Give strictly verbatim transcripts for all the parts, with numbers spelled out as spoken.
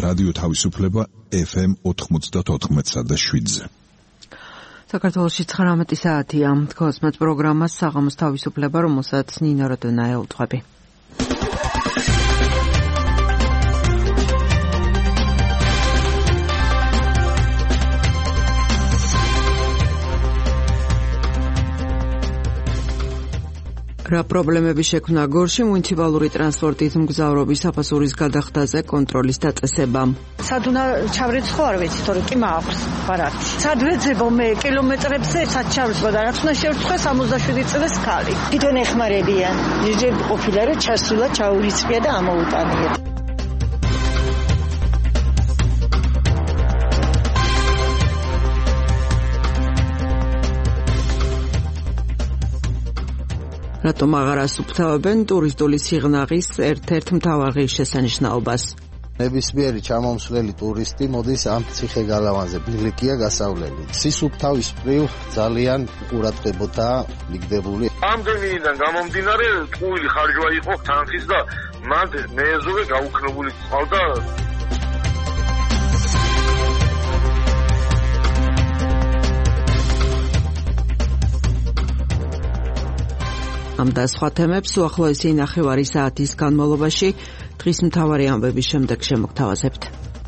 რადიო თავისუფლება ეფ ემ ოთხმოცდაოთხ და შვიდზე. საქართველოში ცხრამეტი საათია. თქოსმეთ პროგრამას საღამოს თავისუფლება, რომელსაც ნინო როდონაია უთხრები. რა პრობლემები შექმნა გორში მუნიციპალური ტრანსპორტით მგზავრობის საფასურის გადახდაზე კონტროლის დაწესებამ. სად უნდა ჩავრეცხო არ ვიცი, თორე კი მაქვს ბარათი. სად ვეძებო მე კილომეტრებზე სად ჩავრეცხო და რაც უნდა შევრცხო სამოცდაშვიდი წლის ქალი. თვითონ ეხმარებიან. ჯერ ყოფილა რომ ჩასულა ჩაურიცხია და ამოუტანია. რატომ აღარ ასუფთავებენ ტურისტული სიღნაღის ერთ-ერთ მთავარ შესანიშნაობას? ნებისმიერი ჩამომსვლელი ტურისტი მოდის ამ ციხე-გალავანზე, ბილიკია გასავლელი. სისუფთავის მხრივ ძალიან ყურადღებოთაა მიგდებული. ამდენიდან გამომდინარე ტყუილი ხარჯვა იყო თანხის და მანდ მეეზოვე გაუქნებული წყალდა. ამ და სხვა თემებს უახლოესი ნახევარი საათის განმავლობაში დღის მთავარი ამბების შემდეგ შემოგთავაზებთ.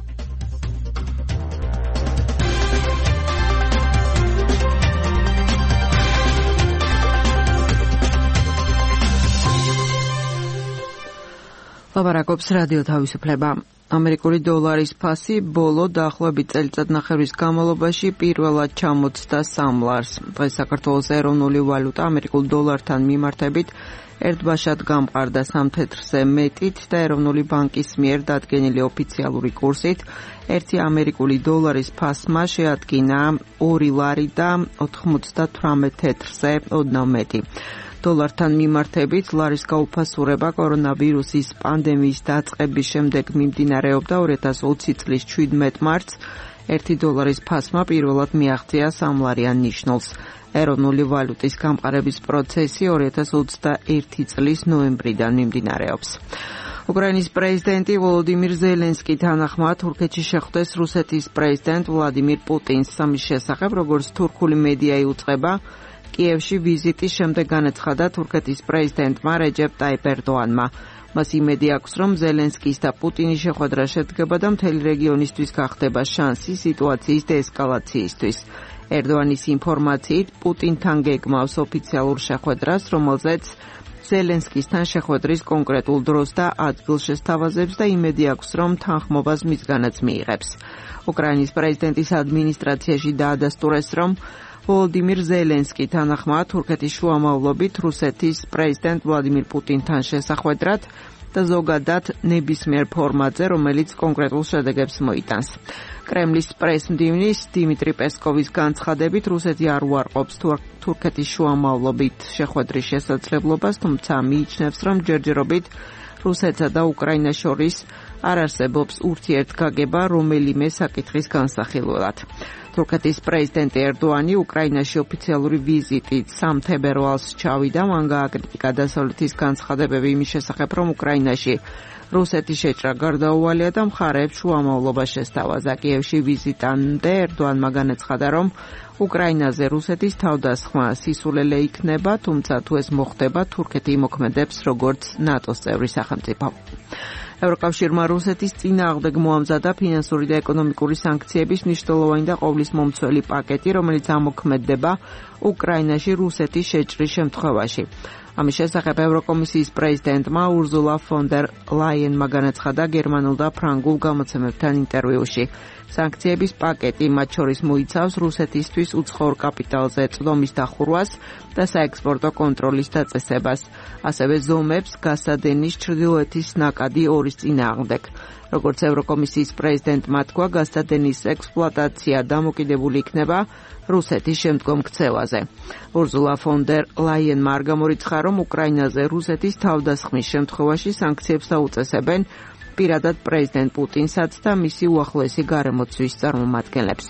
ლაპარაკობს რადიო თავისუფლება. ამერიკული დოლარის ფასი ბოლო დაახლოებით წელიწადნახევრის განმავლობაში პირველად ჩამოწდა სამ ლარს. დღეს საქართველოს ეროვნული ვალუტა ამერიკულ დოლართან მიმართებით ერთბაშად გამყარდა სამ თეთრზე მეტით და ეროვნული ბანკის მიერ დადგენილი ოფიციალური კურსით ერთი ამერიკული დოლარის ფასმა შეადგინა ორი ლარი და ოთხმოცდათვრამეტ თეთრზე ოდნავ მეტი. დოლართან მიმართებით ლარის გაუფასურება კორონავირუსის პანდემიის დაწყების შემდეგ მიმდინარეობდა ორი ათას ოცი წლის შვიდმეტ მარტს. ერთი დოლარის ფასმა პირველად მიაღწია სამლარიან ნიშნულს. ეროვნული ვალუტის გამყარების პროცესი ორი ათას ოცდაერთი წლის ნოემბრიდან მიმდინარეობს. უკრაინის პრეზიდენტი ვოლოდიმირ ზელენსკი თანახმად თურქეთში შეხვდეს რუსეთის პრეზიდენტ ვლადიმირ პუტინს. ამის შესახებ, როგორც თურქული მედია იუწყება, კიევში ვიზიტის შემდეგ განაცხადა თურქეთის პრეზიდენტმა რეჯეპ ტაიპ ერდოანმა. მას იმედი აქვს, რომ ზელენსკის და პუტინის შეხვედრა შედგება და მთელი რეგიონისთვის გახდება შანსი სიტუაციის დეესკალაციისთვის. ერდოანის ინფორმაციით, პუტინთან გეგმავს ოფიციალურ შეხვედრას, რომელზეც ზელენსკისთან შეხვედრის კონკრეტულ დროს და ადგილს შესთავაზებს და იმედი აქვს, რომ თანხმობას მისგანაც მიიღებს. უკრაინის პრეზიდენტის ადმინისტრაციაში დაადასტურეს, რომ ვოლოდიმირ ზელენსკი თანახმად თურქეთის შუამავლობით რუსეთის პრეზიდენტ ვლადიმირ პუტინთან შესახვედრად და ზოგადად ნებისმიერ ფორმატზე, რომელიც კონკრეტულ შედეგებს მოიტანს. კრემლის პრესმდივნის დიმიტრი პესკოვის განცხადებით, რუსეთი არ უარყოფს თურქეთის შუამავლობით შეხვედრის შესაძლებლობას, თუმცა მიიჩნევს, რომ ჯერჯერობით რუსეთსა და უკრაინას შორის არ არსებობს ურთიერთგაგება რომელიმე საკითხის განსახილველად. თურქეთის პრეზიდენტი ერდოანი უკრაინაში ოფიციალური ვიზიტით სამ თებერვალს ჩავიდა. მან გააკრიტიკა დასავლეთის განცხადებები იმის შესახებ, რომ უკრაინაში რუსეთის შეჭრა გარდაუვალია და მხარეებს შუამავლობა შესთავაზა. კიევში ვიზიტამდე ერდოანმა განაცხადა, რომ უკრაინაზე რუსეთის თავდასხმა სისულელე იქნება, თუმცა თუ ეს მოხდება, თურქეთი იმოქმედებს როგორც ნატოს წევრი სახელმწიფო. ევროკავშირმა რუსეთის წინააღმდეგ მოამზადა ფინანსური და ეკონომიკური სანქციების მნიშვნელოვანი და ყოვლისმომცველი პაკეტი, რომელიც ამოქმედდება უკრაინაში რუსეთის შეჭრის შემთხვევაში. ამის შესახებ ევროკომისიის პრეზიდენტმა ურზულა ფონ დერ ლაიენმა განაცხადა გერმანულ და ფრანგულ გამოცემებთან ინტერვიუში. სანქციების პაკეტი მათ შორის მოიცავს რუსეთისთვის უცხოურ კაპიტალზე წვდომის დახურვას და საექსპორტო კონტროლის დაწესებას, ასევე ზომებს გასადენის ჩრდილოეთის ნაკადი ორის წინააღმდეგ. როგორც ევროკომისიის პრეზიდენტმა თქვა, გასადენის ექსპლუატაცია დამოკიდებული იქნება რუსეთის შემდგომ ქცევაზე. ურზულა ფონ დერ ლაიენმა არ გამორიცხა, რომ უკრაინაზე რუსეთის თავდასხმის შემთხვევაში სანქციებს დაუწესებენ პირადად პრეზიდენტ პუტინსაც და მისი უახლოესი გარემოცვის წარმომადგენლებს.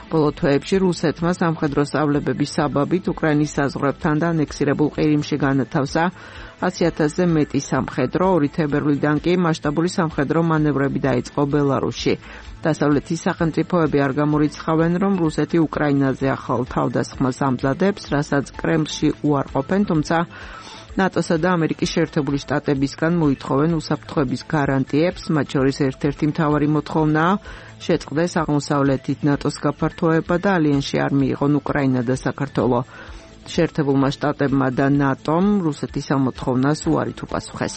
ბოლო თვეებში რუსეთმა სამხედრო სწავლებების საბაბით უკრაინის საზღვრებთან და ანექსირებულ ყირიმში განათავსა ათი ათასზე მეტი სამხედრო, ორი თებერვლიდან კი მასშტაბური სამხედრო მანევრები დაიწყო ბელარუსში. დასავლეთის სახელმწიფოები არ გამორიცხავენ, რომ რუსეთი უკრაინაზე ახალ თავდასხმას ამზადებს, რასაც კრემლში უარყოფენ, თუმცა ნატოსა და ამერიკის შეერთებული შტატებისგან მოითხოვენ უსაფრთხოების გარანტიებს, მათ შორის ერთ-ერთი მთავარი მოთხოვნაა შეწყდეს აღმოსავლეთით ნატოს გაფართოება და ალიანსში არ მიიღონ უკრაინა და საქართველო. შეერთებულმა შტატებმა და ნატომ რუსეთის ამ მოთხოვნას უარით უპასუხეს.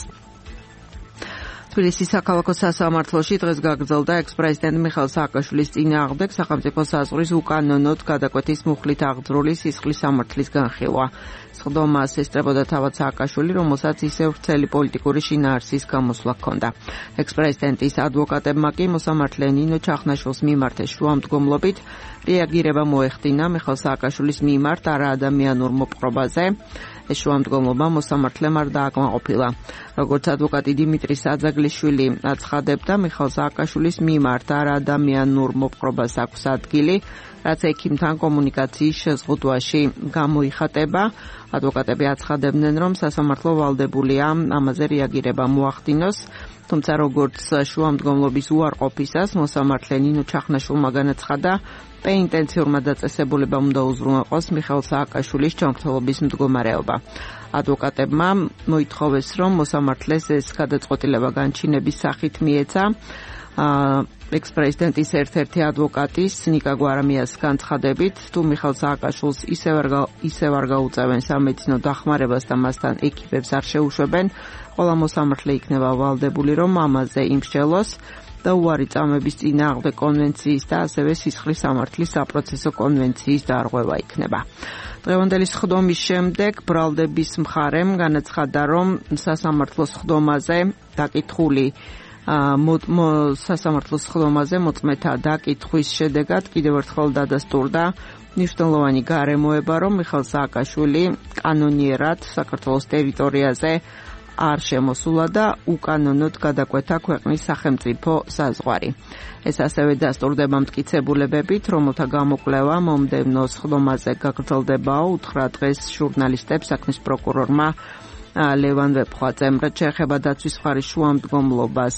თბილისის საქალაქო სასამართლოში დღეს გაგრძელდა ექს-პრეზიდენტ მიხეილ სააკაშვილის წინააღმდეგ სახელმწიფო საზღვრის უკანონოდ გადაკვეთის მუხლით აღძრული სისხლის სამართლის განხილვა. სხდომას ესწრებოდა თავად სააკაშვილი, რომელსაც ისევ ვრცელი პოლიტიკური შინაარსის გამოსვლა ჰქონდა. ექს-პრეზიდენტის ადვოკატებმა კი მოსამართლე ნინო ჩახნაშვილს მიმართეს შუამდგომლობით რეაგირება მოეხდინა მიხეილ სააკაშვილის მიმართ არაადამიანურ მოპყრობაზე. ეს შუამდგომლობა მოსამართლემ არ დააკმაყოფილა. როგორც ადვოკატი დიმიტრი საძაგლიშვილი აცხადებდა, მიხეილ სააკაშვილის მიმართ არაადამიანურ მოპყრობას აქვს ადგილი, რაც ექიმთან კომუნიკაციის შეზღუდვაში გამოიხატება. ადვოკატები აცხადებდნენ, რომ სასამართლო ვალდებულია ამაზე რეაგირება მოახდინოს, თუმცა როგორც შუამდგომლობის უარყოფისას მოსამართლე ნინო ჩახნაშვილმა განაცხადა, პეინტენციურმა დაწესებულებამ უნდა უზრუნველყოს მიხეილ სააკაშვილის ჯანმრთელობის მდგომარეობა. ადვოკატებმა მოითხოვეს, რომ მოსამართლეს ეს გადაწყვეტილება განჩინების სახით მიეცა. ექს-პრეზიდენტის ერთ-ერთი ადვოკატის ნიკა გვარამიას განცხადებით, თუ მიხეილ სააკაშვილს ისევ არ გაუწევენ სამედიცინო დახმარებას და მასთან ეკიპებს არ შეუშვებენ, ყველა მოსამართლე იქნება ვალდებული, რომ ამაზე იმსჯელოს და უარი წამების წინააღმდეგ კონვენციის და ასევე სისხლის სამართლის საპროცესო კონვენციის დარღვევა იქნება. დღევანდელი სხდომის შემდეგ ბრალდების მხარემ განაცხადა, რომ სასამართლოს სხდომაზე დაკითხული სასამართლოს სხდომაზე მოწმეთა დაკითხვის შედეგად კიდევ ერთხელ დადასტურდა მნიშვნელოვანი გარემოება, რომ მიხეილ სააკაშვილი კანონიერად საქართველოს ტერიტორიაზე არ შემოსულა და უკანონოდ გადაკვეთა ქვეყნის სახელმწიფო საზღვარი. ეს ასევე დასტურდება მტკიცებულებებით, რომელთა გამოკვლევა მომდევნო სხდომაზე გაგრძელდება, უთხრა დღეს ჟურნალისტებს საქმის პროკურორმა ლევან ვეფხვაძემ. რაც შეეხება დაცვის მხარის შუამდგომლობას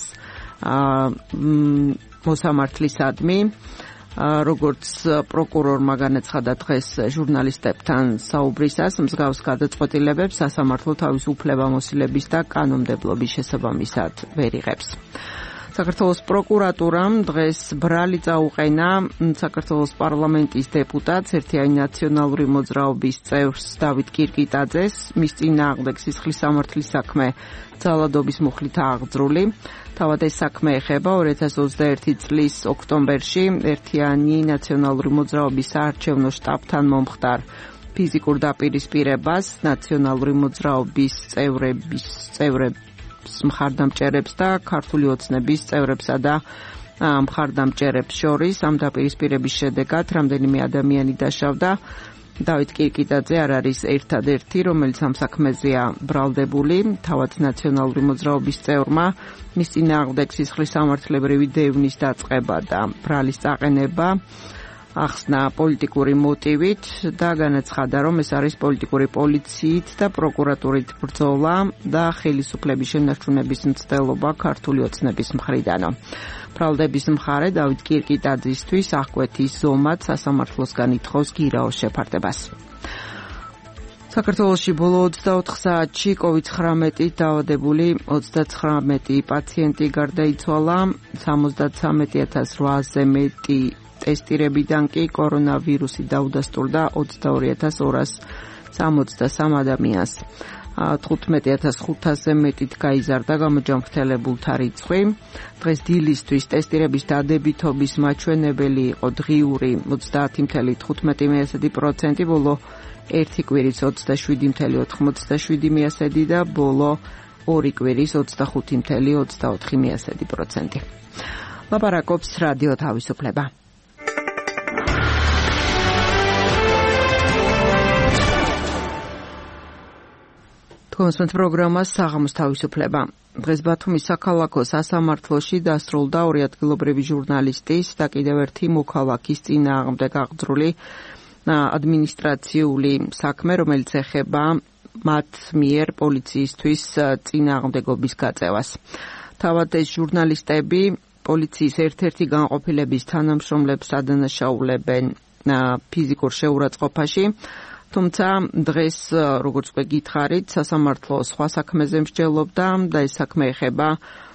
მოსამართლისადმი, როგორც პროკურორმა განაცხადა დღეს ჟურნალისტებთან საუბრისას, მსგავს გადაწყვეტილებებს სასამართლო თავის უფლებამოსილების და კანონმდებლობის შესაბამისად ვერ იღებს. საქართველოს პროკურატურამ დღეს ბრალი წაუყენა საქართველოს პარლამენტის დეპუტატს, ერთიანი ნაციონალური მოძრაობის წევრს დავით კირკიტაძეს, მის წინააღმდეგ სისხლის სამართლის საქმე ძალადობის მუხლით აღძრული. თავად ეს საქმე ეხება ორი ათას ოცდაერთი წლის ოქტომბერში ერთიანი ნაციონალური მოძრაობის საარჩევნო შტაბთან მომხდარ ფიზიკურ დაპირისპირებას ნაციონალური მოძრაობის წევრების წევრებს მხარდამჭერებს და ქართული ოცნების წევრებსა და მხარდამჭერებს შორის. ამ დაპირისპირების შედეგად რამდენიმე ადამიანი დაშავდა. დავით კირკიტაძე არ არის ერთადერთი, რომელიც ამ საქმეზეა ბრალდებული. თავად ნაციონალური მოძრაობის წევრმა მის წინააღმდეგ სისხლის სამართლებრივი დევნის დაწყება და ბრალის წაყენება ახსნა პოლიტიკური მოტივით და განაცხადა, რომ ეს არის პოლიტიკური პოლიციით და პროკურატურით ბრძოლა და ხელისუფლების შენარჩუნების მცდელობა ქართული ოცნების მხრიდანო. ბრალდების მხარე დავით კირკიტაძისთვის აღკვეთის ზომად სასამართლოსგან ითხოვს გირაოს შეფარდებას. საქართველოში ბოლო ოცდაოთხ საათში კოვიდ ცხრამეტით დაავადებული ოცდაცხრამეტი პაციენტი გარდაიცვალა, სამოცდათვრამეტი ათას რვაასზე მეტი ტესტირებიდან კი კორონავირუსი დაუდასტურდა ოცდაორი ათას ორას სამოცდასამ ადამიანს. თხუთმეტი ათას ხუთასზე მეტით გაიზარდა გამოჯანმრთელებულთა რიცხვი. დღეს დილისთვის ტესტირების დადებითობის მაჩვენებელი იყო დღიური ოცდაათი წამლ თხუთმეტი პროცენტი, ბოლო ერთი კვირის ოცდაშვიდი წამლ ოთხმოცდაშვიდი პროცენტი და ბოლო ორი კვირის ოცდახუთი წამლ ოცდაოთხი პროცენტი. ლაპარაკობს რადიო თავისუფლება. თქვენს პროგრამას საღამოს თავისუფლება. დღეს ბათუმის საქალაქო სასამართლოში დასრულდა ორი ადგილობრივი ჟურნალისტის და კიდევ ერთი მოქალაქის წინააღმდეგ აღძრული ადმინისტრაციული საქმე, რომელიც ეხება მათ მიერ პოლიციისთვის წინააღმდეგობის გაწევას. თავად ეს ჟურნალისტები პოლიციის ერთ-ერთი განყოფილების თანამშრომლებს ადანაშაულებენ ფიზიკურ შეურაცხყოფაში. თუმცა დღეს, როგორც უკვე გითხარით, სასამართლო სხვა საქმეზე მსჯელობდა და ეს საქმე ეხება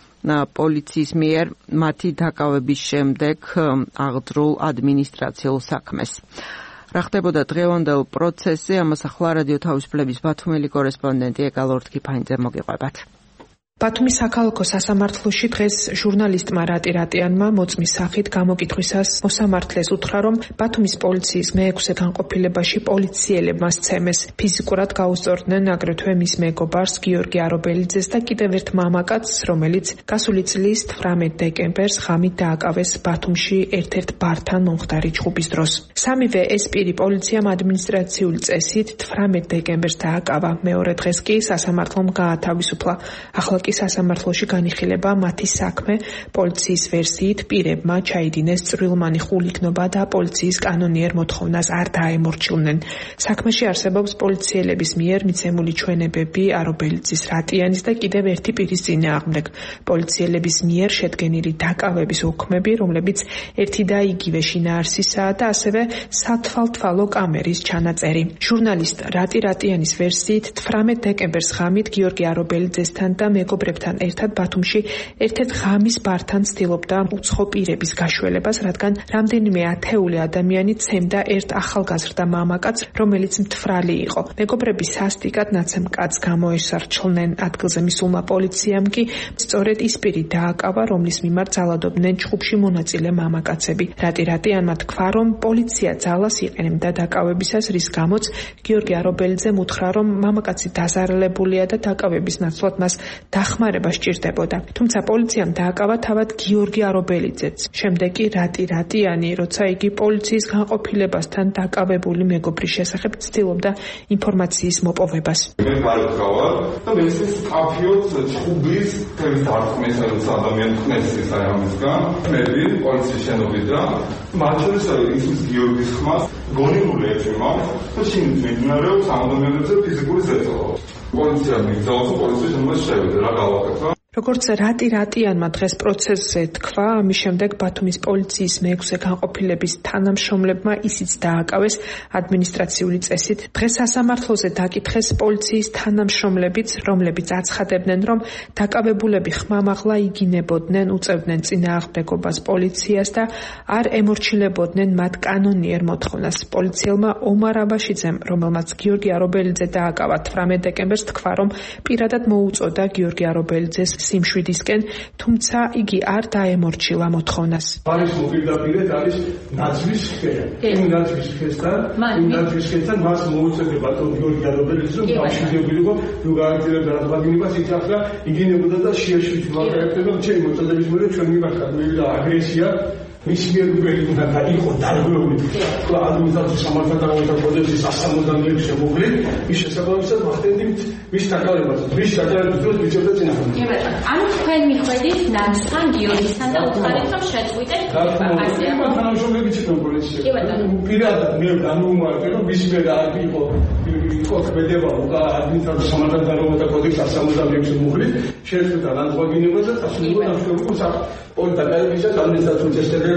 პოლიციის მიერ მათი დაკავების შემდეგ აღძრულ ადმინისტრაციულ საქმეს. რა ხდებოდა დღევანდელ პროცესზე, ამას ახლა რადიო თავისუფლების ბათუმელი კორესპონდენტი ეკალორთ კიფაინძე მოგიყვებათ. ბათუმის საქალაქო სასამართლოში დღეს ჟურნალისტმა რატი რატიანმა მოწმის სახით გამოკითხვისას მოსამართლეს უთხრა, რომ ბათუმის პოლიციის მეექვსე განყოფილებაში პოლიციელებმა სცემეს ფიზიკურად გაუსწორდნენ აგრეთვე მის მეგობარს გიორგი არობელიძეს და კიდევ ერთ მამაკაცს, რომელიც გასული წლის თვრამეტ დეკემბერს ღამით დააკავეს ბათუმში ერთ-ერთ ბართან მომხდარი ჩხუბის დროს. სამივე ეს პირი პოლიციამ ადმინისტრაციული წესით თვრამეტ დეკემბერს დააკავა. მეორე დღეს კი სასამართლომ გაათავისუფლა. ახლა სასამართლოში განიხილება მათი საქმე. პოლიციის ვერსიით პირებმა ჩაიდინეს წვრილმანი ხულიკნობა და პოლიციის კანონიერ მოთხოვნას არ დაემორჩილნენ. საქმეში არსებობს პოლიციელების მიერ მიცემული ჩვენებები არობელიძის, რატიანის და კიდევ ერთი პირის წინააღმდეგ. პოლიციელების მიერ შედგენილი დაკავების ოქმები, რომლებიც ერთი და იგივე შინაარსისაა და ასევე სათვალთვალო კამერის ჩანაწერი. ჟურნალისტ რატი რატიანის ვერსიით თვრამეტ დეკემბერს ღამით გიორგი არობელიძესთან და მეგობრებთან ერთად ბათუმში ერთ-ერთ ღამის ბართან ცდილობდა უცხო პირების გაშველებას, რადგან რამდენიმე ათეული ადამიანი ცემდა ერთ ახალგაზრდა მამაკაცს, რომელიც მთვრალი იყო. მეგობრები სასტიკად ნაცემ კაცს გამოესარჩლნენ. ადგილზე მისულმა პოლიციამ კი სწორედ ის პირი დააკავა, რომლის მიმართ ძალადობდნენ ჩხუბში მონაწილე მამაკაცები. რატი რატიანმა თქვა, რომ პოლიცია ძალას იყენებდა დაკავებისას, რის გამოც გიორგი არობელიძემ უთხრა, რომ მამაკაცი დაზარალებულია და დაკავების ნაცვლად მას დახმარება სჭირდებოდა. თუმცა პოლიციამ დააკავა თავად გიორგი არობელიძეც. შემდეგ კი რატი რატიანი, როცა იგი პოლიციის განყოფილებასთან დაკავებული მეგობრის შესახებ ცდილობდა ინფორმაციის მოპოვებას. მე მართავარ და მე ეს კაფიოც ჩხუბის თემის დარტყმის ადამიანს ხმეს ის აი ამისგან. მე ვი პოლიციის შენობიდან და მათ შორის ის გიორგის ხმას გონებული ეჭვმა და შინ მიმდინარეობს ამბობებზე ფიზიკური ზეწოლა. პოლიცია მიგზავნოს პოლიციის შემოს შევიდა რა გავაკეთო. როგორც რატი რატიანმა დღეს პროცესზე თქვა, ამის შემდეგ ბათუმის პოლიციის მეექვსე განყოფილების თანამშრომლებმა ისიც დააკავეს ადმინისტრაციული წესით. დღეს სასამართლოზე დაკითხეს პოლიციის თანამშრომლებიც, რომლებიც აცხადებდნენ, რომ დაკავებულები ხმამაღლა იგინებოდნენ, უწევდნენ წინააღმდეგობას პოლიციას და არ ემორჩილებოდნენ მათ კანონიერ მოთხოვნას. პოლიციელმა ომარ აბაშიძემ, რომელმაც გიორგი არობელიძე დააკავა თვრამეტ დეკემბერს, თქვა, რომ პირადად მოუწოდა გიორგი არობელიძეს სიმშვიდისკენ, თუმცა იგი არ დაემორჩილა მოთხოვნას. არის მოპირდაპირედ არის ნაძვის ხე. იმ ნაძვის ხესთან, იმ ნაძვის ხესთან მას მოუწოდება თო გიორგი არობელიძე, რომ დამშვიდებულიყო, თუ გააგრძელებდა რაზმაგინებას, ის ახლა იგინებოდა და შეაშვით მაგალითად, ჩემი მოწოდების მერე ჩვენ მიმართა მივიდა აგრესია. მის მიერ უბრალოდ უნდა დაიყო დარღვეული და ადმინისტრაციის სამართალდამოთა კოდექსის ასამოსდამელი შემოვლით ის შესაბამისად ვახდენდით მის დაკავებას მის დაკავების დროს ვიჭერდა წინააღმდეგ. კი ბატონო, ანუ თქვენ მიხვედით ნაცთან გიორგისთან და უთხარით რომ შეწყვიტეთ ასე ამ თანამშრომლები ცნობენ პოლიცია. კი ბატონო, პირადად მე განუმარტე რომ მის მიერ არ იყო იყო ქმედება უკა ადმინისტრაციის სამართალდამოთა კოდექსის ასამოსდამელი შემოვლით შეწყვიტა ლანდვაგინებას და წასულიყო ნახევარი საკ ორ დაკავებისას ადმინისტრაციული წესრიგების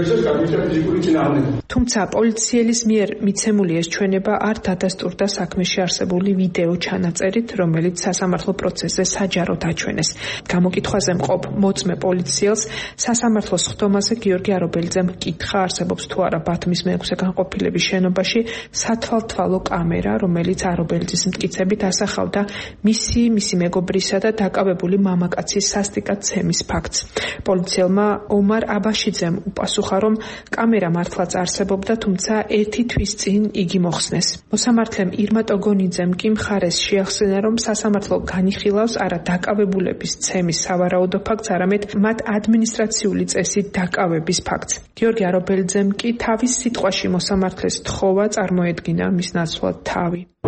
თუმცა პოლიციელის მიერ მიცემული ეს ჩვენება არ დადასტურდა საქმეში არსებული ვიდეო ჩანაწერით, რომელიც სასამართლო პროცესზე საჯაროდ აჩვენეს. გამოკითხვაზე მყოფ მოწმე პოლიციელს სასამართლოს ხდომაზე გიორგი არობელიძემ კითხა, არსებობს თუ არა ბათუმის მეექვსე განყოფილების შენობაში სათვალთვალო კამერა, რომელიც არობელიძის მტკიცებით ასახავდა მისი, მისი მეგობრისა და დაკავებული მამაკაცის სასტიკად ცემის ფაქტს. პოლიციელმა ომარ აბაშიძემ უპასუხა, რომ კამერა მართლაც არსებობდა, თუმცა ერთი თვის წინ იგი მოხსნეს. მოსამართლემ ირმა ტოგონიძემ კი მხარეს შეახსენა, რომ სასამართლო განიხილავს არა დაკავებულების ცემის სავარაუდო ფაქტს, არამედ მათ ადმინისტრაციული წესით დაკავების ფაქტს. გიორგი არობელიძემ კი თავის სიტყვაში მოსამართლეს თხოვა წარმოედგინა მის ნაცვლად თავი.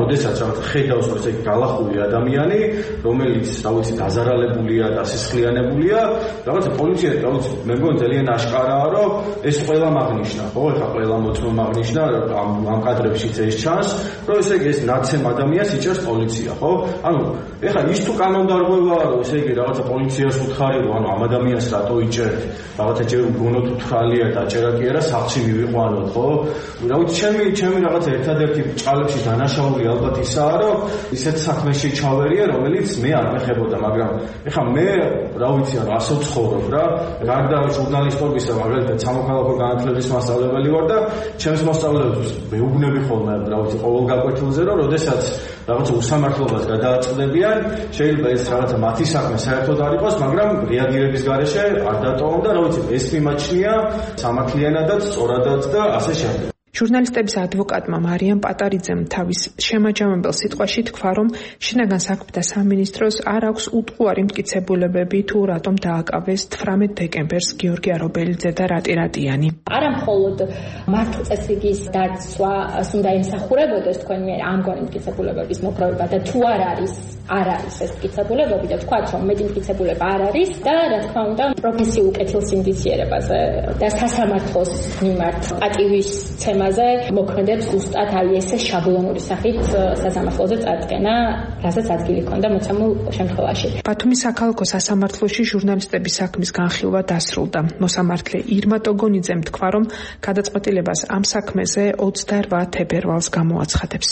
როდესაც რაღაც ხედავს რომ ეს გალახული ადამიანი, რომელიც რა ვიცი დაზარალებულია, დასისხლიანებულია, რაღაც პოლიცია რაღაც მე მგონი ძალიან აშკარაა, რომ ეს ყველა მაგნიშნა, ხო, ეხლა ყველა მოწმო მაგნიშნა, ამ ამ კადრებშიც ეს ჩანს, რომ ესე იგი ეს ნაცემ ადამიანს იჭერს პოლიცია, ხო? ანუ ეხლა ის თუ კანონდარღვევაა, რომ ესე იგი რაღაცა პოლიციას უთხარი, რომ ანუ ამ ადამიანს რატო იჭერთ, რაღაცა ჯერ უგონოთ უთხრალია დაჭერა კი არა, სახლში მივიყვანოთ, ხო? რა ვიცი, ჩემი ჩემი რაღაც ერთადერთი ჭალებში დანაშაული ალბათ ისაა, რომ ისეთ საქმეში ჩავერია, რომელიც მე არ მეხებოდა, მაგრამ ეხლა მე რა ვიცი, ანუ ასე ვცხოვრობ რა, გარდა ჟურნალისტობისა, მაგალითად სამოქალაქო განათლების მასწავლებელი ვარ და ჩემს მასწავლებლებს მეუბნები ხოლმე, რა ვიცი, ყოველ გაკვეთილზე, რომ როდესაც რაღაც უსამართლობას გადააწყდებიან, შეიძლება ეს რაღაცა მათი საქმე საერთოდ არ იყოს, მაგრამ რეაგირების გარეშე არ დატოვონ და რა ვიცი, ეს მიმაჩნია სამართლიანადაც, სწორადაც და ასე შემდეგ. ჟურნალისტების ადვოკატმა მარიამ პატარიძემ თავის შემაჯამებელ სიტყვაში თქვა, რომ შინაგან საქმეთა სამინისტროს არ აქვს უტყუარი მტკიცებულებები თუ რატომ დააკავეს თვრამეტ დეკემბერს გიორგი არობელიძე და რატი რატიანი. არა მხოლოდ მართლწესრიგის დაცვას უნდა ემსახურებოდეს თქვენ მიერ ამგვარი მტკიცებულებების მოპოვება და თუ არ არის არ არის ეს მტკიცებულებები და თქვათ, რომ მეტი მტკიცებულება არ არის და რა თქმა უნდა პროფესიულ კეთილსინდისიერებაზე და სასამართლოს მიმართ პატივისცემა მოქმედებს ზუსტად აი ესე შაბლონური სახით სასამართლოზე წარდგენა, რასაც ადგილი ჰქონდა მოცემულ შემთხვევაში. ბათუმის საქალაქო სასამართლოში ჟურნალისტების საქმის განხილვა დასრულდა. მოსამართლე ირმა ტოგონიძემ თქვა, რომ გადაწყვეტილებას ამ საქმეზე ოცდაორ თებერვალს გამოაცხადებს.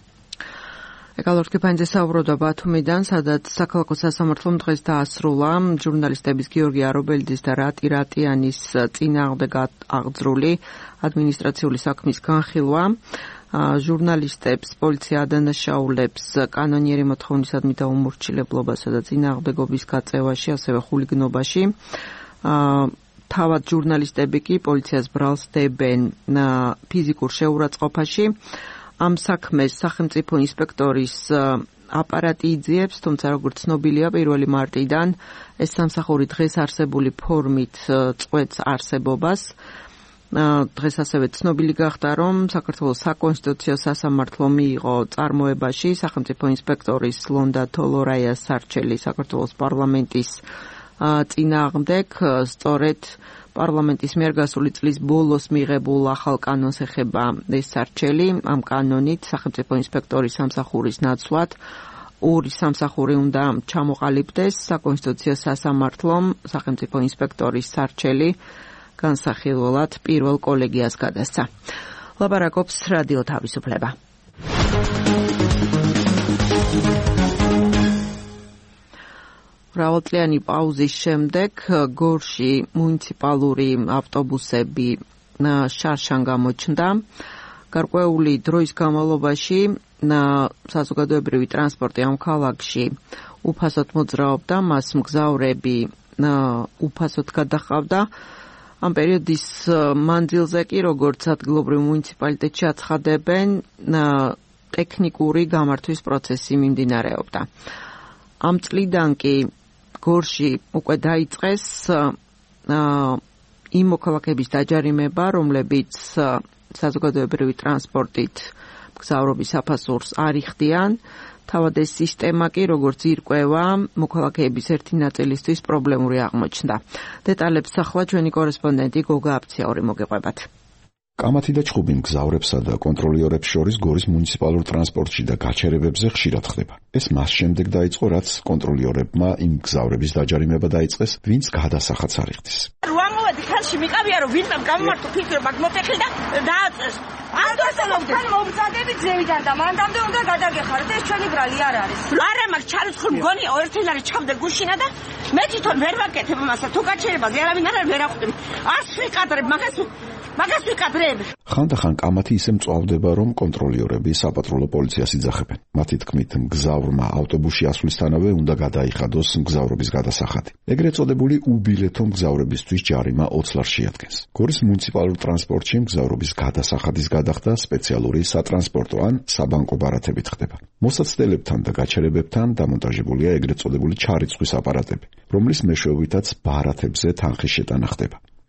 ეკალორკი ფანჯე საუბრობდა ბათუმიდან, სადაც საქალაქო სასამართლომ დღეს დაასრულა ჟურნალისტების გიორგი არობელიძის და რატი რატიანის წინააღმდეგ აღძრული ადმინისტრაციული საქმის განხილვა. ჟურნალისტებს პოლიცია ადანაშაულებს კანონიერი მოთხოვნისადმი დაუმორჩილებლობასა და წინააღმდეგობის გაწევაში, ასევე ხულიგნობაში. თავად ჟურნალისტები კი პოლიციას ბრალს დებენ ფიზიკურ შეურაცხყოფაში. ამ საქმეს სახელმწიფო ინსპექტორის აპარატი იძიებს, თუმცა როგორც ცნობილია, პირველი მარტიდან ეს სამსახური დღეს არსებული ფორმით წყვეტს არსებობას. დღეს ასევე ცნობილი გახდა, რომ საქართველოს საკონსტიტუციო სასამართლო მიიღო წარმოებაში სახელმწიფო ინსპექტორის ლონდა თოლორაიას სარჩელი საქართველოს პარლამენტის წინააღმდეგ, სწორედ პარლამენტის მიერ გასული წლის ბოლოს მიღებულ ახალ კანონს ეხება ეს სარჩელი. ამ კანონით სახელმწიფო ინსპექტორის სამსახურის ნაცვლად ორი სამსახური უნდა ჩამოყალიბდეს. საკონსტიტუციო სასამართლომ სახელმწიფო ინსპექტორის სარჩელი განსახილველად პირველ კოლეგიას გადასცა. ლაპარაკობს რადიო თავისუფლება. მრავალწლიანი პაუზის შემდეგ გორში მუნიციპალური ავტობუსები შარშან გამოჩნდა. გარკვეული დროის განმავლობაში საზოგადოებრივი ტრანსპორტი ამ ქალაქში უფასოდ მოძრაობდა, მას მგზავრები უფასოდ გადაჰყავდა. ამ პერიოდის მანძილზე კი, როგორც ადგილობრივ მუნიციპალიტეტში აცხადებენ, ტექნიკური გამართვის პროცესი მიმდინარეობდა. ამ წლიდან კი გორში უკვე დაიწყეს იმ მოქალაქეების დაჯარიმება, რომლებიც საზოგადოებრივი ტრანსპორტით მგზავრობის საფასურს არ იხდიან. თავად ეს სისტემა კი, როგორც ირკვევა, მოქალაქეების ერთი ნაწილისთვის პრობლემური აღმოჩნდა. დეტალებს ახლა ჩვენი კორესპონდენტი გოგა აფციაური მოგეყვებათ. კამათი და ჩხუბი მგზავრებსა და კონტროლიორებს შორის გორის მუნიციპალურ ტრანსპორტში და გაჩერებებზე ხშირად ხდება. ეს მას შემდეგ დაიწყო, რაც კონტროლიორებმა იმ მგზავრების დაჯარიმება დაიწყეს, ვინც გადასახადს არ იხდის. რუამოვადი ხელში მიყავია, რომ ვინმე გამომართო ფიქრო, მაგ მოფეხილ და დააწეს. არ დასწავლობთ, თან მომზადებით ზევიდან და მანდამდე უნდა გადაგეხაროთ, ეს ჩვენი ბრალი არ არის. არა, მაგ ჩარიცხულ მგონია, ერთად არის ჩავდე გუშინა და მე თვითონ ვერ ვაკეთებ მასა, თუ გაჩერებაზე არავინ არ ვერ ახვდები. არც ვიყადრებ მაგას მაგას ვიკადრებ. ხანდახან კამათი ისე მწვავდება, რომ კონტროლიორები საპატრულო პოლიციას იძახებენ. მათი თქმით, მგზავრმა ავტობუსში ასვლისთანავე უნდა გადაიხადოს მგზავრობის გადასახადი. ეგრეთ წოდებული უბილეთო მგზავრებისთვის ჯარიმა ოც ლარს შეადგენს. გორის მუნიციპალურ ტრანსპორტში მგზავრობის გადასახადის გადახდა სპეციალური სატრანსპორტო ან საბანკო ბარათებით ხდება. მოსაცდელებთან და გაჩერებებთან დამონტაჟებულია ეგრეთ წოდებული ჩარიცხვის აპარატები, რომლის მეშვეობითაც ბარათებზე თანხის შეტანა ხდება.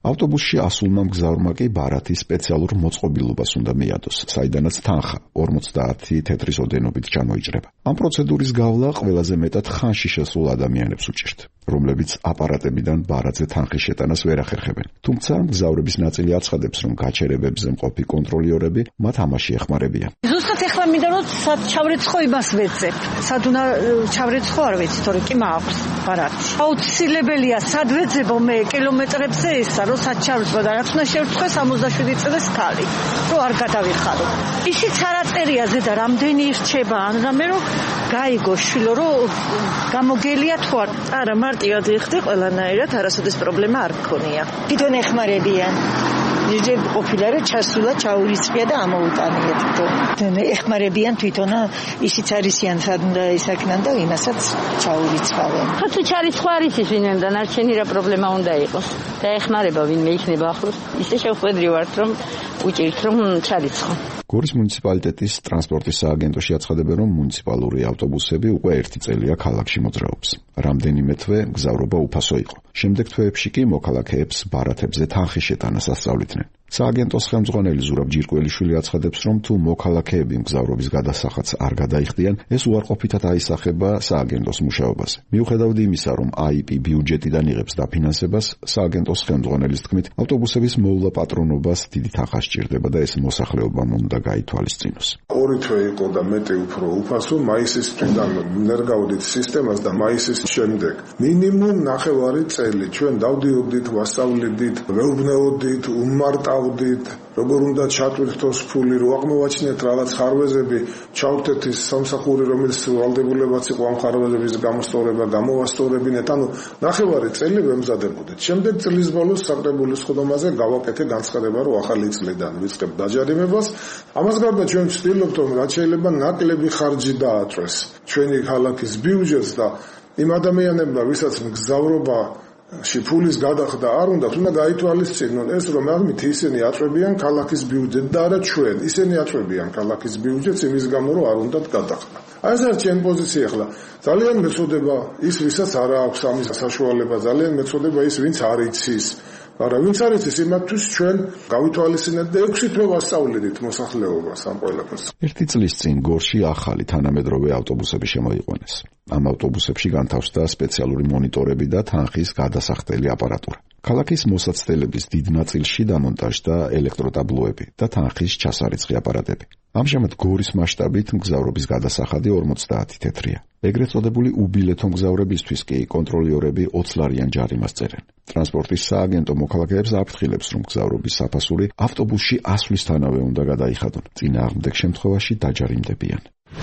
ავტობუსში ასულმა მგზავრმა კი ბარათი სპეციალურ მოწყობილობას უნდა მიადოს, საიდანაც თანხა ორმოცდაათი თეთრის ოდენობით ჩამოიჭრება. ამ პროცედურის გავლა ყველაზე მეტად ხანში შესულ ადამიანებს უჭირთ, რომლებიც აპარატებიდან ბარათზე თანხის შეტანას ვერ ახერხებენ. თუმცა მგზავრების ნაწილი აცხადებს, რომ გაჩერებებზე მყოფი კონტროლიორები მათ ამაში ეხმარებიან. ზუსტად ეხლა მინდა რომ სად ჩავრეცხო იმას ვეცებ. სად უნდა ჩავრეცხო არ ვიცი, თორე კი მაქვს ბარათი. აუცილებელია სად ვეძებო მე კილომეტრებზე ესა, რომ სად ჩავრეცხო და რაც უნდა შევრცხო სამოცდაშვიდი წლის ქალი, რომ არ გადავიხარო. ისიც არ აწერია ზედა რამდენი ირჩება, ან რამე რომ გაიგო შვილო, რომ გამოგელია თუ არ. არა, მარტივად იხდი ყველანაირად, არასოდეს პრობლემა არ გქონია. თვითონ ეხმარებიან. ნიჟე ყოფილა რომ ჩასულა, ჩაურიცხია და ამოუტანიეთ თვითონ. ეხმარებიან თვითონ, ისიც არისიან სად უნდა ისაკნან და იმასაც ჩაურიცხავენ. ხა თუ ჩარიცხვა არის ის ვინმე და ნარჩენი რა პრობლემა უნდა იყოს. და ეხმარება ვინმე იქნება ახლოს. ისე შევხვედრი ვართ რომ უჭირთ რომ ჩარიცხო. გორის მუნიციპალიტეტის ტრანსპორტის სააგენტოში აცხადებენ, რომ მუნიციპალური ავტობუსები უკვე ერთი წელია ქალაქში მოძრაობს. რამდენიმე თვე მგზავრობა უფასო იყო. შემდეგ თვეებში კი მოქალაქეებს ბარათებზე თანხის შეტანას ასწავლიდნენ. სააგენტოს ხელმძღვანელი ზურაბ ჯირკველიშვილი აცხადებს, რომ თუ მოქალაქეები მგზავრობის გადასახადს არ გადაიხდიან, ეს უარყოფითად აისახება სააგენტოს მუშაობაზე. მიუხედავად იმისა, რომ აი პი ბიუჯეტიდან იღებს დაფინანსებას, სააგენტოს ხელმძღვანელის თქმით, ავტობუსების მოვლა პატრონობას დიდი თანხა სჭირდება და ეს მოსახლეობამ უნდა გაითვალისწინოს. ორი თვე იყო და მეტი უფრო უფასო მაისის თვიდან ნერგავდით სისტემას და მაისის შემდეგ. მინიმუმ ნახევარი წელი ჩვენ დავდიოდით, ვასწავლიდით, ვეუბნეოდით, უმარტავდით, როგორ უნდა ჩატვირთოს ფული, რო აღმოვაჩინეთ რაღაც ხარვეზები, ჩავთეთ ის სამსახური, რომელიც ვალდებულებაც იყო ამ ხარვეზების გამოსწორება, გამოვასწორებინეთ, ანუ ნახევარი წელი ვემზადებოდით. შემდეგ წლის ბოლოს საკრებულის ხდომაზე გავაკეთე განცხადება, რომ ახალი წლიდან ვიწყებ დაჯარიმებას. ამას გარდა ჩვენ ვცდილობთ, რომ რაც შეიძლება ნაკლები ხარჯი დააწვეს ჩვენი ქალაქის ბიუჯეტს და იმ ადამიანებმა, ვისაც მგზავრობა შიფულის გადახდა არ უნდა, თუნდა გაითვალისწინონ ეს, რომ ამით ისინი აწვებიან ქალაქის ბიუჯეტს და არა ჩვენ. ისინი აწვებიან ქალაქის ბიუჯეტს იმის გამო, რომ არ უნდათ გადახდა. აი ეს არის ჩემი პოზიცია ახლა. ძალიან მეწოდება ის, ვისაც არ აქვს ამის საშუალება, ძალიან მეწოდება ის, ვინც არ იცის. მაგრამ ვინც არ იცის, იმათთვის ჩვენ გავითვალისწინეთ და ექვსი თვე ვასწავლეთ მოსახლეობას ამ ყველაფერს. ერთი წლის წინ გორში ახალი თანამედროვე ავტობუსები შემოიყვანეს. ამ ავტობუსებში განთავსდა სპეციალური მონიტორები და თანხის გადასახდელი აპარატურა. ქალაქის მოსაცდელების დიდ ნაწილში დამონტაჟდა ელექტროტაბლოები და თანხის ჩასარიცხი აპარატები. ამჟამად გორის მასშტაბით მგზავრობის გადასახადი ორმოცდაათი თეთრია. ეგრეთ წოდებული უბილეთო მგზავრებისთვის კი კონტროლიორები ოცლარიან ჯარიმას წერენ. ტრანსპორტის სააგენტო მოქალაქეებს აფრთხილებს, რომ მგზავრობის საფასური ავტობუსში ასვლისთანავე უნდა გადაიხადონ. წინააღმდეგ შემთხვევაში დაჯარიმდებიან.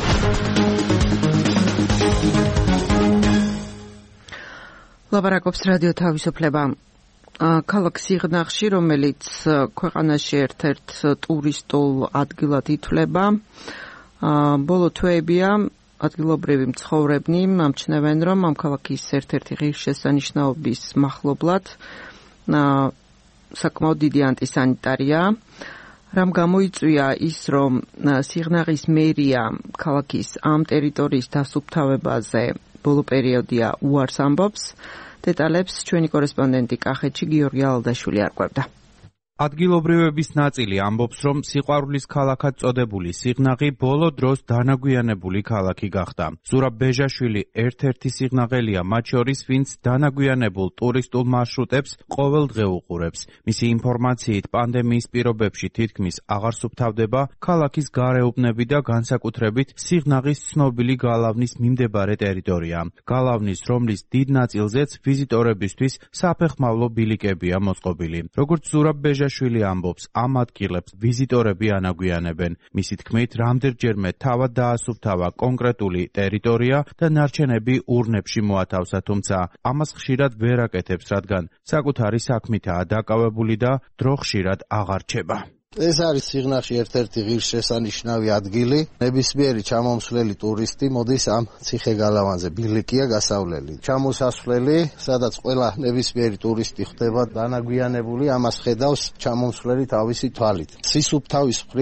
ლაპარაკობს რადიო თავისუფლება. ქალაქ სიღნაღში, რომელიც ქვეყანაში ერთ-ერთ ტურისტულ ადგილად ითვლება, ბოლო თვეებია ადგილობრივი მცხოვრებნი ამჩნევენ, რომ ამ ქალაქის ერთ-ერთი ღირსშესანიშნაობის მახლობლად საკმაოდ დიდი ანტისანიტარია. რამ გამოიწვია ის, რომ სიღნაღის მერია ქალაქის ამ ტერიტორიის დასუფთავებაზე ბოლო პერიოდია უარს ამბობს. დეტალებს ჩვენი კორესპონდენტი კახეთში გიორგი ალდაშვილი არკვევდა. ადგილობრივების ნაწილი ამბობს, რომ სიყვარულის ქალაქად წოდებული სიღნაღი ბოლო დროს დანაგვიანებული ქალაქი გახდა. ზურაბ ბეჟაშვილი ერთ-ერთი სიღნაღელია მათ შორის, ვინც დანაგვიანებულ ტურისტულ მარშრუტებს ყოველდღე უყურებს. მისი ინფორმაციით, პანდემიის პირობებში თითქმის აღარ სუფთავდება ქალაქის გარეუბნები და განსაკუთრებით სიღნაღის ცნობილი გალავნის მიმდებარე ტერიტორია. გალავნის, რომლის დიდ ნაწილზეც ვიზიტორებისთვის საფეხმავლო ბილიკებია მოწყობილი. როგორც ზურაბ ბეჟაშვილი ამბობს, ამ ადგილებს ვიზიტორები ანაგვიანებენ. მისი თქმით, რამდენჯერმე თავად დაასუფთავა კონკრეტული ტერიტორია და ნარჩენები ურნებში მოათავსა, თუმცა ამას ხშირად ვერ აკეთებს, რადგან საკუთარი საქმითაა დაკავებული და დრო ხშირად აღარ რჩება. ეს არის სიღნაღში ერთ-ერთი ღირსშესანიშნავი ადგილი. ნებისმიერი ჩამომსვლელი ტურისტი მოდის ამ ციხე-გალავანზე, ბილიკია გასავლელი. ჩამოსასვლელი, სადაც ყველა ნებისმიერი ტურისტი ხდება დანაგვიანებული, ამას ხედავს ჩამომსვლელი თავისი თვალით. სისუფთავის მხრივ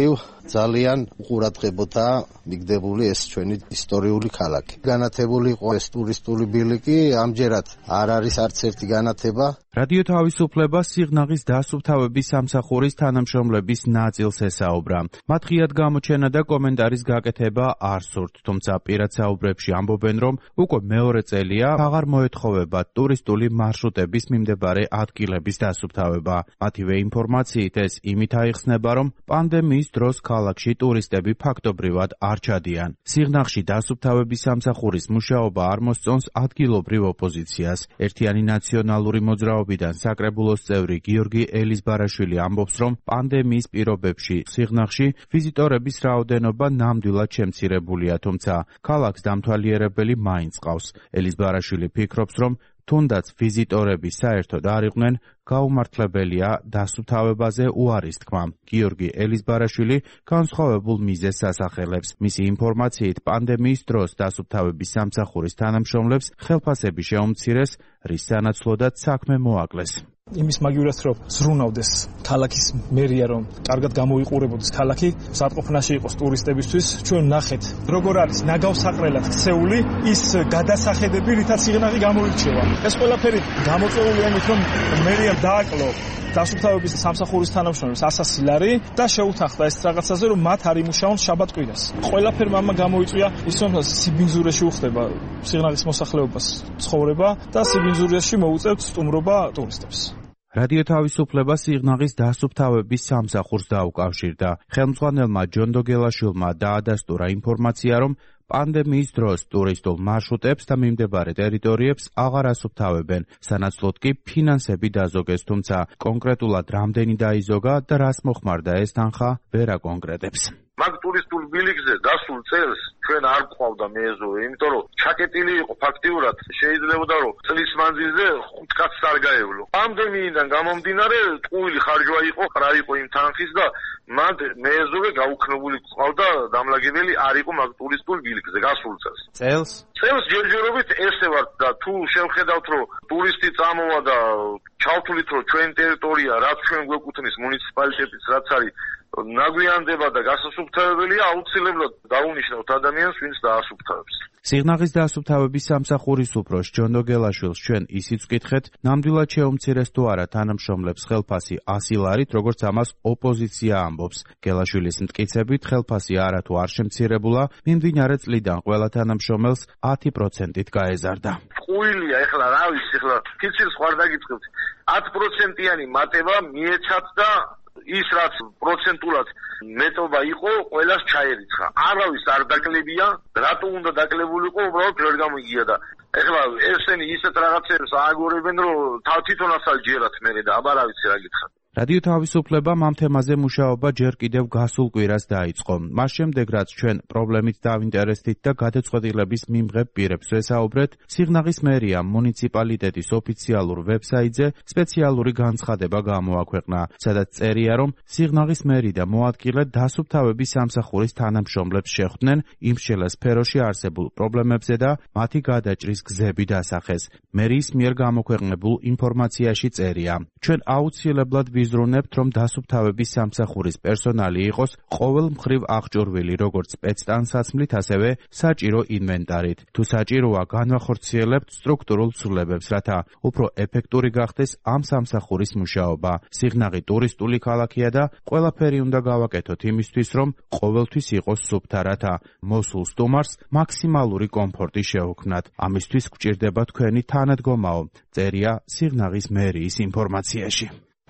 ძალიან უყურადღებოთა მიგდებული ეს ჩვენი ისტორიული ქალაქი. განათებული იყო ეს ტურისტული ბილიკი, ამჯერად არ არის არც ერთი განათება. რადიო თავისუფლება სიღნაღის დასუფთავების სამსახურის თანამშრომლების ნაწილს ესაუბრა. მათ ღიად გამოჩენა და კომენტარის გაკეთება არ სურთ, თუმცა პირად საუბრებში ამბობენ, რომ უკვე მეორე წელია აღარ მოეთხოვებათ ტურისტული მარშრუტების მიმდებარე ადგილების დასუფთავება. მათივე ინფორმაციით ეს იმით აიხსნება, რომ პანდემიის დროს ქალაქში ტურისტები ფაქტობრივად არ ჩადიან. სიღნაღში დასუფთავების სამსახურის მუშაობა არ მოსწონს ადგილობრივ ოპოზიციას. ერთიანი ნაციონალური მოძრაობიდან საკრებულოს წევრი გიორგი ელიზბარაშვილი ამბობს, რომ პანდემიის პირობებში სიღნაღში ვიზიტორების რაოდენობა ნამდვილად შემცირებულია, თუმცა ქალაქს დამთვალიერებელი მაინც ყავს. ელიზბარაშვილი ფიქრობს, რომ თუნდაც ვიზიტორები საერთოდ არ იყვნენ, გაუმართლებელია დასუფთავებაზე უარის თქმა. გიორგი ელიზბარაშვილი განსხვავებულ მიზეზს ასახელებს. მისი ინფორმაციით, პანდემიის დროს დასუფთავების სამსახურის თანამშრომლებს ხელფასები შეუმცირეს, რის სანაცვლოდაც საქმე მოაკლეს. იმის მაგივრად რომ ზრუნავდეს ქალაქის მერია, რომ კარგად გამოიყურებოდეს ქალაქი, სათყოფნაში იყოს ტურისტებისთვის. ჩვენ ნახეთ, როგორ არის ნაგავსაყრელად ქცეული ის გადასახედები, რითაც სიღნაღი გამოირჩევა. ეს ყველაფერი გამოწვეულია იმით, რომ მერიამ დააკლო დასუფთავების სამსახურის თანამშრომლებს ასასი ლარი და შეუთანხმდა ეს რაღაცაზე, რომ მათ არ იმუშაონ შაბათ-კვირას. ყველაფერმა ამა გამოიწვია ის, რომ სიბინძურეში უხდება სიღნაღის მოსახლეობას ცხოვრება და სიბინძურეში მოუწევთ სტუმრობა ტურისტებს. რადიო თავისუფლება სიღნაღის დასუფთავების სამსახურს დაუკავშირდა. ხელმძღვანელმა ჯონ დოგელაშვილმა დაადასტურა ინფორმაცია, რომ პანდემიის დროს ტურისტულ მარშრუტებს და მიმდებარე ტერიტორიებს აღარ ასუფთავებენ, სანაცვლოდ კი ფინანსები დაზოგეს, თუმცა კონკრეტულად რამდენი დაიზოგა და რას მოხმარდა ეს თანხა ვერ აკონკრეტებს. მაგ ტურისტულ ბილიკზე დასულ წელს ჩვენ არ გვყავდა მეზობლი, იმიტომ რომ ჩაკეტილი იყო ფაქტიურად, შეიძლებოდა რომ წლის მანძილზე ხუთ კაცს არ გაევლო. პანდემიიდან გამომდინარე, ტყუილი ხარჯვა იყო, რა იყო იმ თანხის და მანდ მეზობლი გაუქნებული ყავდა, დამლაგებელი არ იყო მაგ ტურისტულ ბილიკზე გასულ წელს. წელს? წელს ჯერჯერობით ესე ვარ და თუ შევხედავთ რომ ტურისტი წამოვა და ჩავთვლით რომ ჩვენ ტერიტორია, რაც ჩვენ გვეკუთვნის მუნიციპალიტეტის, რაც არის ნაგვიანდება და გასასუფთავებელია, აუცილებლად დაუნიშნავთ ადამიანს, ვინც დაასუფთავებს. სიღნაღის დასუფთავების სამსახურის უფროს ჯონ დოგელაშვილს ჩვენ ისიც ვკითხეთ, ნამდვილად შეუმცირეს თუ არა თანამშრომლებს ხელფასი ასი ლარით, როგორც ამას ოპოზიცია ამბობს. გელაშვილის მტკიცებით, ხელფასი არათუ არ შემცირებულა, მიმდინარე წლიდან ყველა თანამშრომელს ათი პროცენტით გაეზარდა. ყუილია, ეხლა რა ვიცი, ეხლა ფიცილს ხარ დაგიწყებთ. ათი პროცენტიანი მატება მიეცათ და ის რაც პროცენტულად მეტობა იყო, ყველას ჩაერიცხა. არავის არ დაკლებია, რატო უნდა დაკლებულიყო, უბრალოდ ვერ გამიგია და ეხლა ესენი ისეთ რაღაცებს ააგორებენ, რომ თვითონაც ჯერათ მერე და აბა რა ვიცი რა გითხრათ. რადიო თავისუფლება ამ თემაზე მუშაობა ჯერ კიდევ გასულ კვირას დაიწყო. მას შემდეგ, რაც ჩვენ პრობლემით დავინტერესდით და გადაწყვეტილების მიმღებ პირებს ვესაუბრეთ, სიღნაღის მერიამ მუნიციპალიტეტის ოფიციალურ ვებსაიტზე სპეციალური განცხადება გამოაქვეყნა, სადაც წერია, რომ სიღნაღის მერი და მოადგილე დასუფთავების სამსახურის თანამშრომლებს შეხვდნენ იმ შელა სფეროში არსებულ პრობლემებზე და მათი გადაჭრის გზები დასახეს. მერიის მიერ გამოქვეყნებულ ინფორმაციაში წერია: ჩვენ აუცილებლად ვიზრუნებთ, რომ დასუფთავების სამსახურის პერსონალი იყოს ყოველ მხრივ აღჭურვილი, როგორც სპეცტანსაცმლით, ასევე საჭირო ინვენტარით. თუ საჭიროა, განვახორციელებთ სტრუქტურულ ცვლილებებს, რათა უფრო ეფექტური გახდეს ამ სამსახურის მუშაობა. სიღნაღი ტურისტული ქალაქია და ყველაფერი უნდა გავაკეთოთ იმისთვის, რომ ყოველთვის იყოს სუფთა, რათა მოსულ სტუმარს მაქსიმალური კომფორტი შეუქმნათ. ამისთვის გვჭირდება თქვენი თანადგომაო, წერია სიღნაღის მერიის ინფორმაციაში.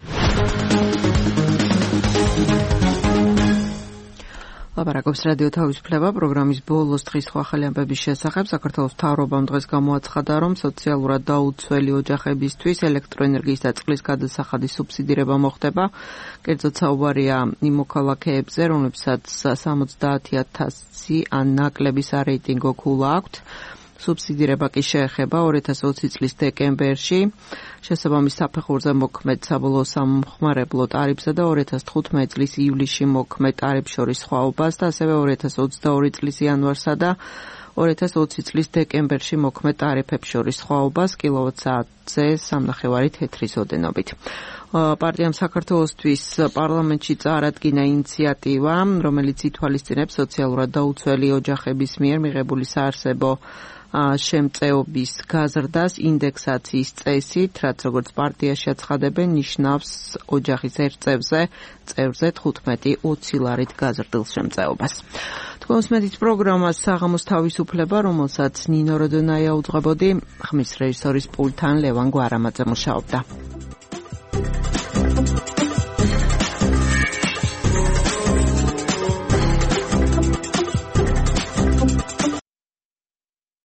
ლაპარაკობს რადიო თავისუფლება პროგრამის ბოლოს დღის სხვა ახალი ამბების შესახებ. საქართველოს მთავრობამ დღეს გამოაცხადა, რომ სოციალურად დაუცველი ოჯახებისთვის ელექტროენერგიის და წყლის გადასახადის სუბსიდირება მოხდება. კერძოდ საუბარია იმ მოქალაქეებზე, რომლებსაც სამოცდაათი ათასი ან ნაკლები სარეიტინგო ქულა აქვთ. სუბსიდირება კი შეეხება ორი ათას ოცი წლის დეკემბერში შესაბამის საფეხურზე მოქმედ საბოლოო სამხმარებლო ტარიფსა და ორი ათას თხუთმეტი წლის ივლისში მოქმედ ტარიფს შორის სხვაობას და ასევე ორი ათას ოცდაორი წლის იანვარსა და ორი ათას ოცი წლის დეკემბერში მოქმედ ტარიფებს შორის სხვაობას კილოვატ-საათზე სამნახევარი თეთრის ოდენობით. პარტიამ საქართველოსთვის პარლამენტში წარადგინა ინიციატივა, რომელიც ითვალისწინებს სოციალურად დაუცველი ოჯახების მიერ მიღებული საარსებო შემწეობის გაზრდას ინდექსაციის წესით, რაც როგორც პარტიაში აცხადებენ, ნიშნავს ოჯახის ერთ წევრზე წევრზე თხუთმეტი ოცი ლარით გაზრდილ შემწეობას. თქვენს მეტის პროგრამას საღამოს თავისუფლება, რომელსაც ნინო როდონაია უძღვებოდი, ხმის რეჟისორის პულტთან ლევან გვარამაძე მუშაობდა.